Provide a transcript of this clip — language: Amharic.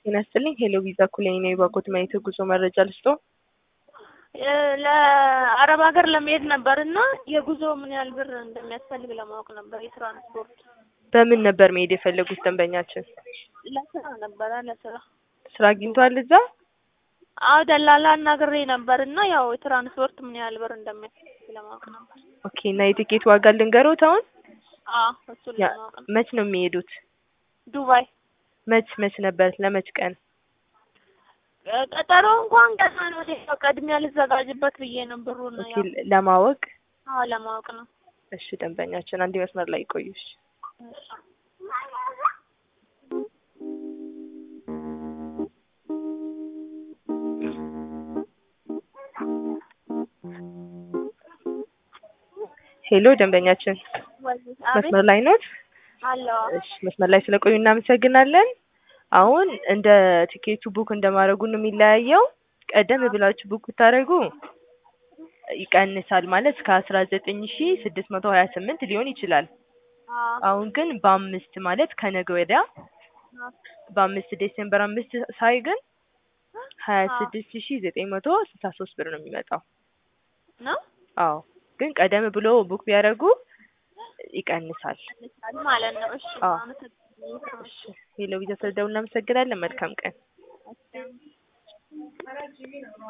ጤና ይስጥልኝ ሄሎ ቪዛ ኩለኝ ነኝ ባኮት ማየት ጉዞ መረጃ ልስጦ ለአረብ ሀገር ለመሄድ ነበርና የጉዞ ምን ያህል ብር እንደሚያስፈልግ ለማወቅ ነበር። የትራንስፖርት በምን ነበር መሄድ የፈለጉት ደንበኛችን? ለስራ ነበረ። ለስራ ስራ አግኝቷል እዛ? አዎ ደላላ አናግሬ ነበርና ያው የትራንስፖርት ምን ያህል ብር እንደሚያስፈልግ ለማወቅ ነበር። ኦኬ እና የቲኬት ዋጋ ልንገሮት አሁን? እሱን ለማወቅ ነው። መች ነው የሚሄዱት? ዱባይ። መች ነበር ለመች ቀን? ቀጠሮ እንኳን ገና ነው። ቀድሜ ልዘጋጅበት ብዬ ነው ብሩን ኦኬ ለማወቅ? ለማወቅ ነው። እሺ ደንበኛችን አንድ መስመር ላይ ቆዩሽ። ሄሎ ደንበኛችን መስመር ላይ ነው? አሎ። እሺ መስመር ላይ ስለቆዩ እናመሰግናለን። አሁን እንደ ቲኬቱ ቡክ እንደማድረጉ ነው የሚለያየው። ቀደም ብላችሁ ቡክ ብታደርጉ ይቀንሳል ማለት ከ19628 ሊሆን ይችላል። አሁን ግን በ5 ማለት ከነገ ወዲያ በ5 ዲሴምበር 5 ሳይ ግን 26963 ብር ነው የሚመጣው ነው። አዎ ግን ቀደም ብሎ ቡክ ቢያደርጉ ይቀንሳል ማለት ነው። እሺ እሺ ሄሎ ቪዛ ስለደውል እናመሰግናለን። መልካም ቀን።